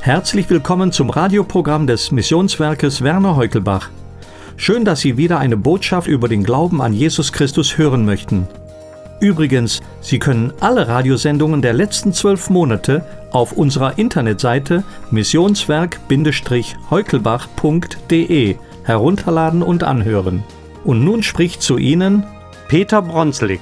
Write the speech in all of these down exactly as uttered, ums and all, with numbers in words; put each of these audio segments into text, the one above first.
Herzlich willkommen zum Radioprogramm des Missionswerkes Werner Heukelbach. Schön, dass Sie wieder eine Botschaft über den Glauben an Jesus Christus hören möchten. Übrigens, Sie können alle Radiosendungen der letzten zwölf Monate auf unserer Internetseite missionswerk heukelbach punkt de herunterladen und anhören. Und nun spricht zu Ihnen Peter Bronslik.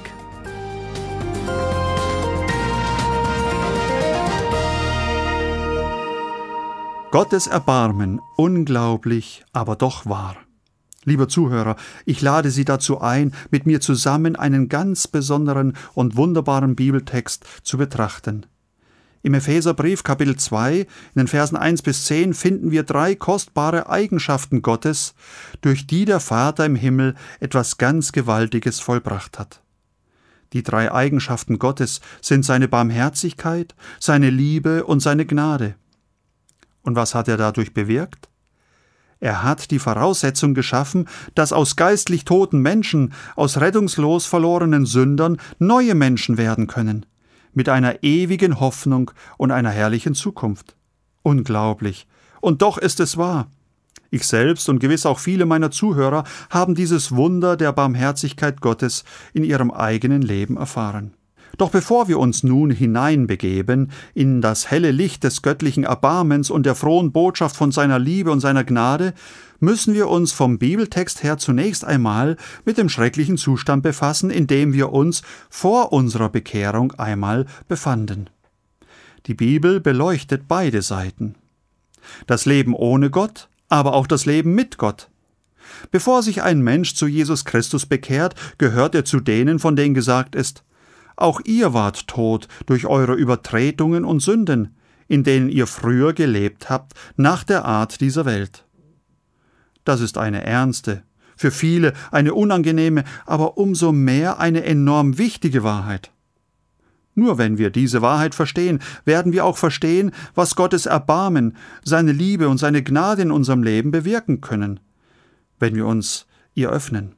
Gottes Erbarmen, unglaublich, aber doch wahr. Lieber Zuhörer, ich lade Sie dazu ein, mit mir zusammen einen ganz besonderen und wunderbaren Bibeltext zu betrachten. Im Epheserbrief Kapitel zwei, in den Versen eins bis zehn, finden wir drei kostbare Eigenschaften Gottes, durch die der Vater im Himmel etwas ganz Gewaltiges vollbracht hat. Die drei Eigenschaften Gottes sind seine Barmherzigkeit, seine Liebe und seine Gnade. Und was hat er dadurch bewirkt? Er hat die Voraussetzung geschaffen, dass aus geistlich toten Menschen, aus rettungslos verlorenen Sündern neue Menschen werden können, mit einer ewigen Hoffnung und einer herrlichen Zukunft. Unglaublich. Und doch ist es wahr. Ich selbst und gewiss auch viele meiner Zuhörer haben dieses Wunder der Barmherzigkeit Gottes in ihrem eigenen Leben erfahren. Doch bevor wir uns nun hineinbegeben in das helle Licht des göttlichen Erbarmens und der frohen Botschaft von seiner Liebe und seiner Gnade, müssen wir uns vom Bibeltext her zunächst einmal mit dem schrecklichen Zustand befassen, in dem wir uns vor unserer Bekehrung einmal befanden. Die Bibel beleuchtet beide Seiten. Das Leben ohne Gott, aber auch das Leben mit Gott. Bevor sich ein Mensch zu Jesus Christus bekehrt, gehört er zu denen, von denen gesagt ist: Auch ihr wart tot durch eure Übertretungen und Sünden, in denen ihr früher gelebt habt, nach der Art dieser Welt. Das ist eine ernste, für viele eine unangenehme, aber umso mehr eine enorm wichtige Wahrheit. Nur wenn wir diese Wahrheit verstehen, werden wir auch verstehen, was Gottes Erbarmen, seine Liebe und seine Gnade in unserem Leben bewirken können, wenn wir uns ihr öffnen.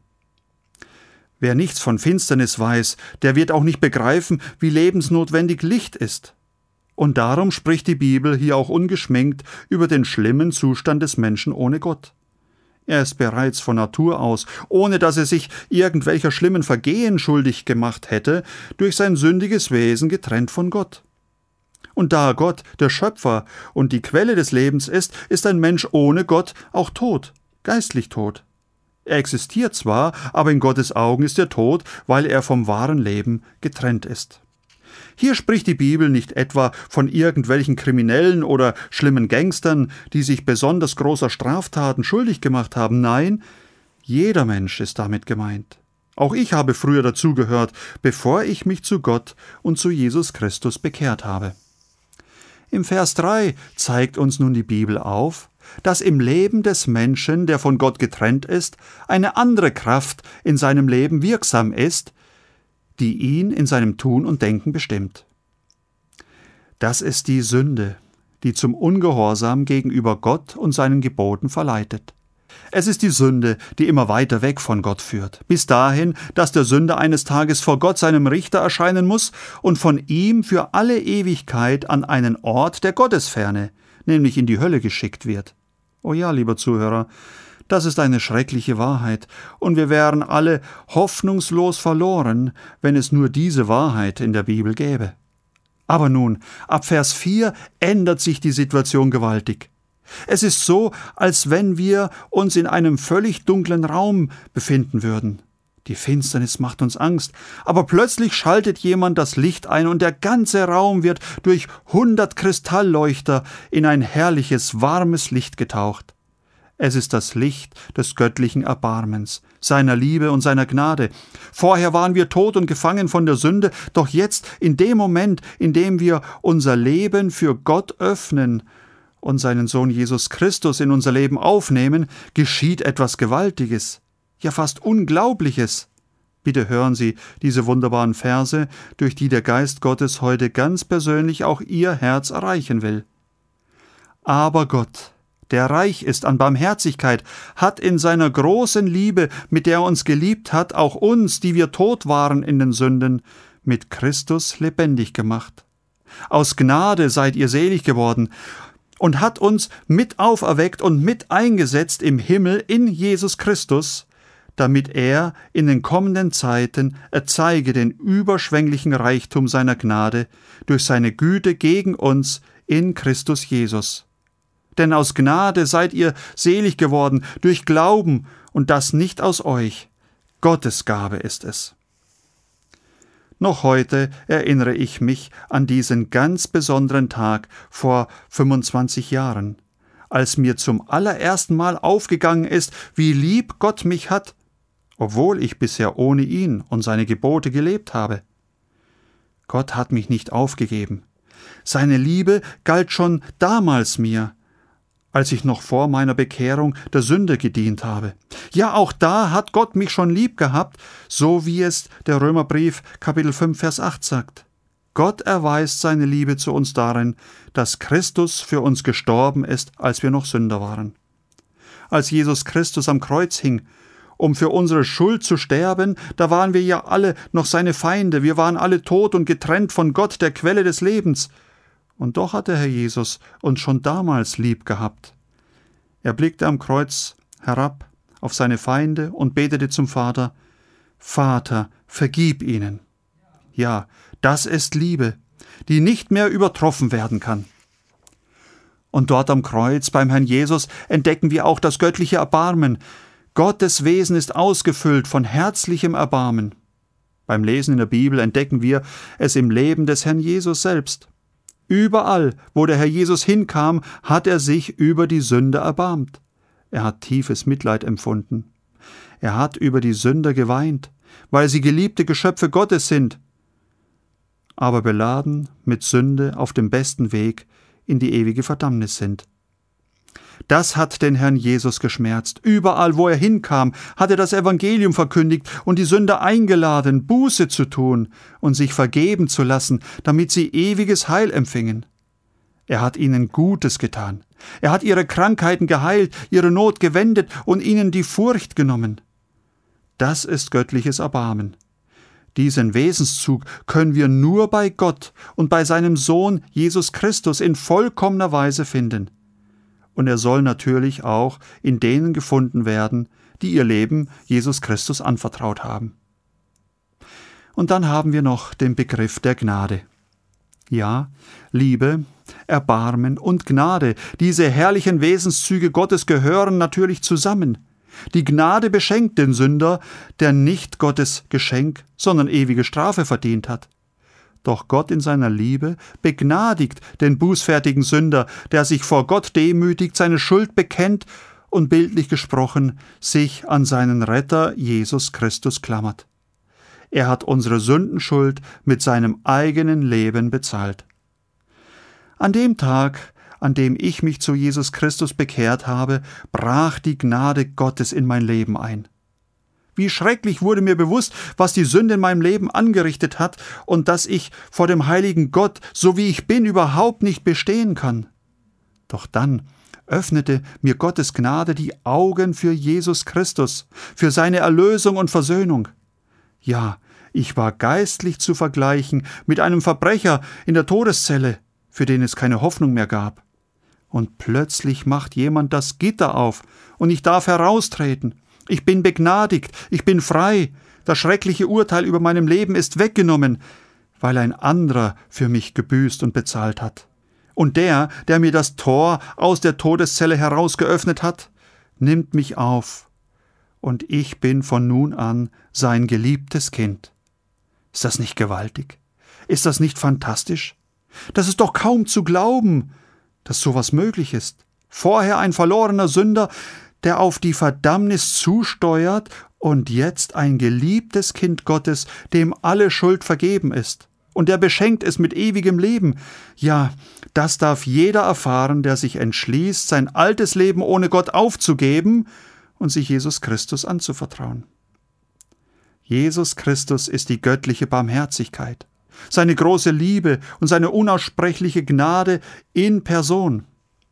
Wer nichts von Finsternis weiß, der wird auch nicht begreifen, wie lebensnotwendig Licht ist. Und darum spricht die Bibel hier auch ungeschminkt über den schlimmen Zustand des Menschen ohne Gott. Er ist bereits von Natur aus, ohne dass er sich irgendwelcher schlimmen Vergehen schuldig gemacht hätte, durch sein sündiges Wesen getrennt von Gott. Und da Gott der Schöpfer und die Quelle des Lebens ist, ist ein Mensch ohne Gott auch tot, geistlich tot. Er existiert zwar, aber in Gottes Augen ist er tot, weil er vom wahren Leben getrennt ist. Hier spricht die Bibel nicht etwa von irgendwelchen Kriminellen oder schlimmen Gangstern, die sich besonders großer Straftaten schuldig gemacht haben. Nein, jeder Mensch ist damit gemeint. Auch ich habe früher dazugehört, bevor ich mich zu Gott und zu Jesus Christus bekehrt habe. Im Vers drei zeigt uns nun die Bibel auf, dass im Leben des Menschen, der von Gott getrennt ist, eine andere Kraft in seinem Leben wirksam ist, die ihn in seinem Tun und Denken bestimmt. Das ist die Sünde, die zum Ungehorsam gegenüber Gott und seinen Geboten verleitet. Es ist die Sünde, die immer weiter weg von Gott führt, bis dahin, dass der Sünder eines Tages vor Gott, seinem Richter, erscheinen muss und von ihm für alle Ewigkeit an einen Ort der Gottesferne, nämlich in die Hölle, geschickt wird. Oh ja, lieber Zuhörer, das ist eine schreckliche Wahrheit, und wir wären alle hoffnungslos verloren, wenn es nur diese Wahrheit in der Bibel gäbe. Aber nun, ab Vers vier ändert sich die Situation gewaltig. Es ist so, als wenn wir uns in einem völlig dunklen Raum befinden würden. Die Finsternis macht uns Angst, aber plötzlich schaltet jemand das Licht ein und der ganze Raum wird durch hundert Kristallleuchter in ein herrliches, warmes Licht getaucht. Es ist das Licht des göttlichen Erbarmens, seiner Liebe und seiner Gnade. Vorher waren wir tot und gefangen von der Sünde, doch jetzt, in dem Moment, in dem wir unser Leben für Gott öffnen und seinen Sohn Jesus Christus in unser Leben aufnehmen, geschieht etwas Gewaltiges. Ja, fast Unglaubliches. Bitte hören Sie diese wunderbaren Verse, durch die der Geist Gottes heute ganz persönlich auch Ihr Herz erreichen will. Aber Gott, der reich ist an Barmherzigkeit, hat in seiner großen Liebe, mit der er uns geliebt hat, auch uns, die wir tot waren in den Sünden, mit Christus lebendig gemacht. Aus Gnade seid ihr selig geworden. und hat uns mit auferweckt und mit eingesetzt im Himmel in Jesus Christus, damit er in den kommenden Zeiten erzeige den überschwänglichen Reichtum seiner Gnade durch seine Güte gegen uns in Christus Jesus. Denn aus Gnade seid ihr selig geworden durch Glauben, und das nicht aus euch. Gottes Gabe ist es. Noch heute erinnere ich mich an diesen ganz besonderen Tag vor fünfundzwanzig Jahren, als mir zum allerersten Mal aufgegangen ist, wie lieb Gott mich hat, obwohl ich bisher ohne ihn und seine Gebote gelebt habe. Gott hat mich nicht aufgegeben. Seine Liebe galt schon damals mir, als ich noch vor meiner Bekehrung der Sünde gedient habe. Ja, auch da hat Gott mich schon lieb gehabt, so wie es der Römerbrief Kapitel fünf, Vers acht sagt. Gott erweist seine Liebe zu uns darin, dass Christus für uns gestorben ist, als wir noch Sünder waren. Als Jesus Christus am Kreuz hing, um für unsere Schuld zu sterben, da waren wir ja alle noch seine Feinde, wir waren alle tot und getrennt von Gott, der Quelle des Lebens. Und doch hat der Herr Jesus uns schon damals lieb gehabt. Er blickte am Kreuz herab auf seine Feinde und betete zum Vater: Vater, vergib ihnen. Ja, das ist Liebe, die nicht mehr übertroffen werden kann. Und dort am Kreuz beim Herrn Jesus entdecken wir auch das göttliche Erbarmen. Gottes Wesen ist ausgefüllt von herzlichem Erbarmen. Beim Lesen in der Bibel entdecken wir es im Leben des Herrn Jesus selbst. Überall, wo der Herr Jesus hinkam, hat er sich über die Sünder erbarmt. Er hat tiefes Mitleid empfunden. Er hat über die Sünder geweint, weil sie geliebte Geschöpfe Gottes sind, aber beladen mit Sünde auf dem besten Weg in die ewige Verdammnis sind. Das hat den Herrn Jesus geschmerzt. Überall, wo er hinkam, hat er das Evangelium verkündigt und die Sünder eingeladen, Buße zu tun und sich vergeben zu lassen, damit sie ewiges Heil empfingen. Er hat ihnen Gutes getan. Er hat ihre Krankheiten geheilt, ihre Not gewendet und ihnen die Furcht genommen. Das ist göttliches Erbarmen. Diesen Wesenszug können wir nur bei Gott und bei seinem Sohn Jesus Christus in vollkommener Weise finden. Und er soll natürlich auch in denen gefunden werden, die ihr Leben Jesus Christus anvertraut haben. Und dann haben wir noch den Begriff der Gnade. Ja, Liebe, Erbarmen und Gnade, diese herrlichen Wesenszüge Gottes gehören natürlich zusammen. Die Gnade beschenkt den Sünder, der nicht Gottes Geschenk, sondern ewige Strafe verdient hat. Doch Gott in seiner Liebe begnadigt den bußfertigen Sünder, der sich vor Gott demütigt, seine Schuld bekennt und bildlich gesprochen sich an seinen Retter Jesus Christus klammert. Er hat unsere Sündenschuld mit seinem eigenen Leben bezahlt. An dem Tag, an dem ich mich zu Jesus Christus bekehrt habe, brach die Gnade Gottes in mein Leben ein. Wie schrecklich wurde mir bewusst, was die Sünde in meinem Leben angerichtet hat und dass ich vor dem heiligen Gott, so wie ich bin, überhaupt nicht bestehen kann. Doch dann öffnete mir Gottes Gnade die Augen für Jesus Christus, für seine Erlösung und Versöhnung. Ja, ich war geistlich zu vergleichen mit einem Verbrecher in der Todeszelle, für den es keine Hoffnung mehr gab. Und plötzlich macht jemand das Gitter auf und ich darf heraustreten. Ich bin begnadigt, ich bin frei, das schreckliche Urteil über meinem Leben ist weggenommen, weil ein anderer für mich gebüßt und bezahlt hat. Und der, der mir das Tor aus der Todeszelle heraus geöffnet hat, nimmt mich auf, und ich bin von nun an sein geliebtes Kind. Ist das nicht gewaltig? Ist das nicht fantastisch? Das ist doch kaum zu glauben, dass sowas möglich ist. Vorher ein verlorener Sünder, der auf die Verdammnis zusteuert, und jetzt ein geliebtes Kind Gottes, dem alle Schuld vergeben ist. Und der beschenkt ist mit ewigem Leben. Ja, das darf jeder erfahren, der sich entschließt, sein altes Leben ohne Gott aufzugeben und sich Jesus Christus anzuvertrauen. Jesus Christus ist die göttliche Barmherzigkeit, seine große Liebe und seine unaussprechliche Gnade in Person.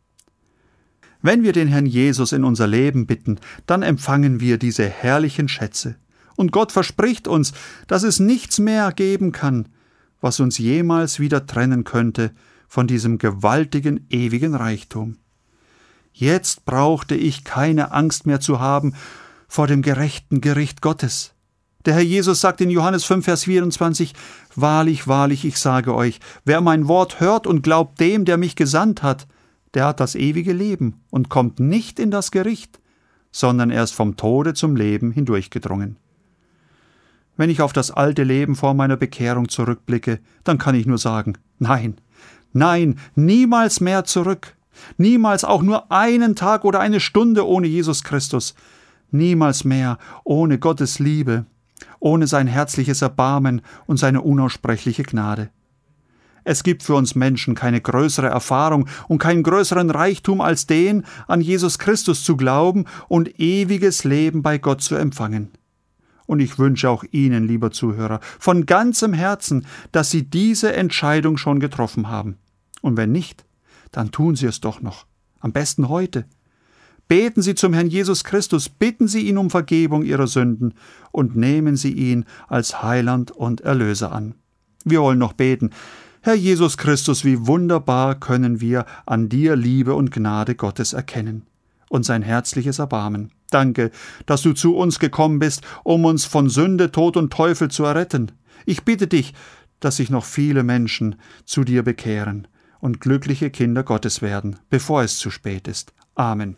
Wenn wir den Herrn Jesus in unser Leben bitten, dann empfangen wir diese herrlichen Schätze. Und Gott verspricht uns, dass es nichts mehr geben kann, was uns jemals wieder trennen könnte von diesem gewaltigen, ewigen Reichtum. Jetzt brauchte ich keine Angst mehr zu haben vor dem gerechten Gericht Gottes. Der Herr Jesus sagt in Johannes fünf, Vers vierundzwanzig, »Wahrlich, wahrlich, ich sage euch, wer mein Wort hört und glaubt dem, der mich gesandt hat, der hat das ewige Leben und kommt nicht in das Gericht, sondern er ist vom Tode zum Leben hindurchgedrungen.« Wenn ich auf das alte Leben vor meiner Bekehrung zurückblicke, dann kann ich nur sagen, nein, nein, niemals mehr zurück. Niemals auch nur einen Tag oder eine Stunde ohne Jesus Christus. Niemals mehr ohne Gottes Liebe, ohne sein herzliches Erbarmen und seine unaussprechliche Gnade. Es gibt für uns Menschen keine größere Erfahrung und keinen größeren Reichtum als den, an Jesus Christus zu glauben und ewiges Leben bei Gott zu empfangen. Und ich wünsche auch Ihnen, lieber Zuhörer, von ganzem Herzen, dass Sie diese Entscheidung schon getroffen haben. Und wenn nicht, dann tun Sie es doch noch. Am besten heute. Beten Sie zum Herrn Jesus Christus, bitten Sie ihn um Vergebung Ihrer Sünden und nehmen Sie ihn als Heiland und Erlöser an. Wir wollen noch beten. Herr Jesus Christus, wie wunderbar können wir an dir Liebe und Gnade Gottes erkennen und sein herzliches Erbarmen. Danke, dass du zu uns gekommen bist, um uns von Sünde, Tod und Teufel zu erretten. Ich bitte dich, dass sich noch viele Menschen zu dir bekehren und glückliche Kinder Gottes werden, bevor es zu spät ist. Amen.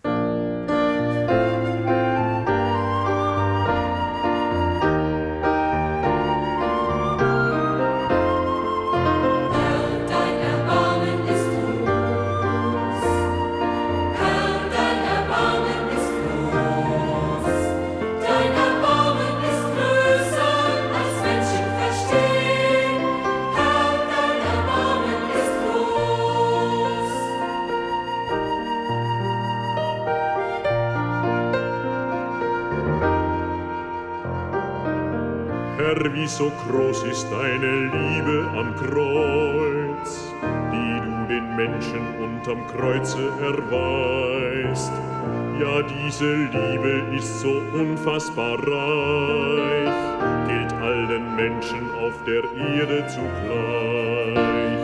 Herr, wie so groß ist deine Liebe am Kreuz, die du den Menschen unterm Kreuze erweist. Ja, diese Liebe ist so unfassbar reich, gilt allen Menschen auf der Erde zugleich.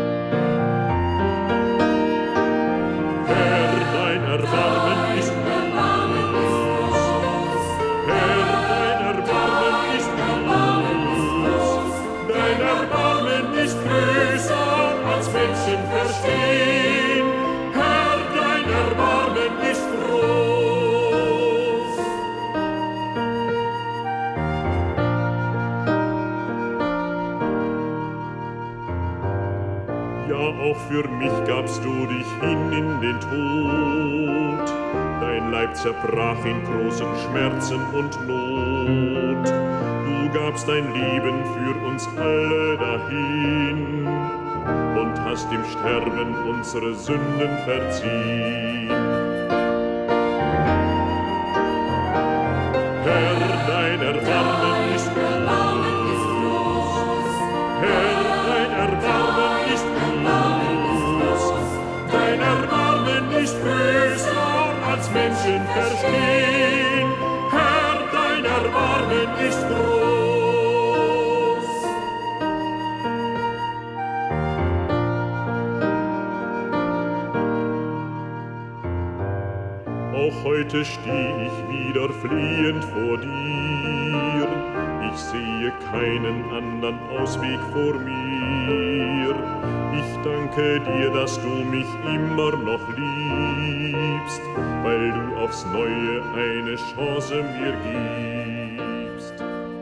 Herr, dein Erbarmen ist groß. Menschen verstehen, Herr, dein Erbarmen ist groß. Ja, auch für mich gabst du dich hin in den Tod, dein Leib zerbrach in großen Schmerzen und Not. Du gabst dein Leben für uns alle dahin und hast im Sterben unsere Sünden verziehen. Herr, dein Erbarmen ist groß. Herr, dein Erbarmen ist groß. Dein Erbarmen ist größer, als Menschen verstehen. Herr, dein Erbarmen ist groß. Auch heute steh ich wieder fliehend vor dir. Ich sehe keinen anderen Ausweg vor mir. Ich danke dir, dass du mich immer noch liebst, weil du aufs Neue eine Chance mir gibst.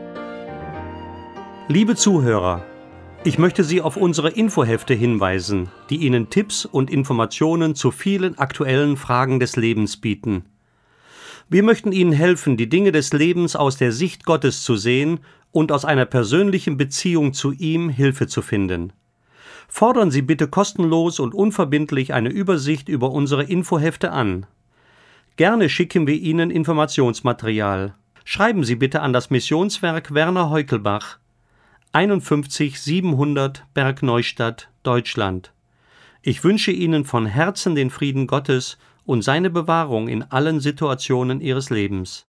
Liebe Zuhörer, ich möchte Sie auf unsere Infohefte hinweisen, die Ihnen Tipps und Informationen zu vielen aktuellen Fragen des Lebens bieten. Wir möchten Ihnen helfen, die Dinge des Lebens aus der Sicht Gottes zu sehen und aus einer persönlichen Beziehung zu ihm Hilfe zu finden. Fordern Sie bitte kostenlos und unverbindlich eine Übersicht über unsere Infohefte an. Gerne schicken wir Ihnen Informationsmaterial. Schreiben Sie bitte an das Missionswerk Werner Heukelbach, einundfünfzig siebenhundert Bergneustadt, Deutschland. Ich wünsche Ihnen von Herzen den Frieden Gottes und seine Bewahrung in allen Situationen Ihres Lebens.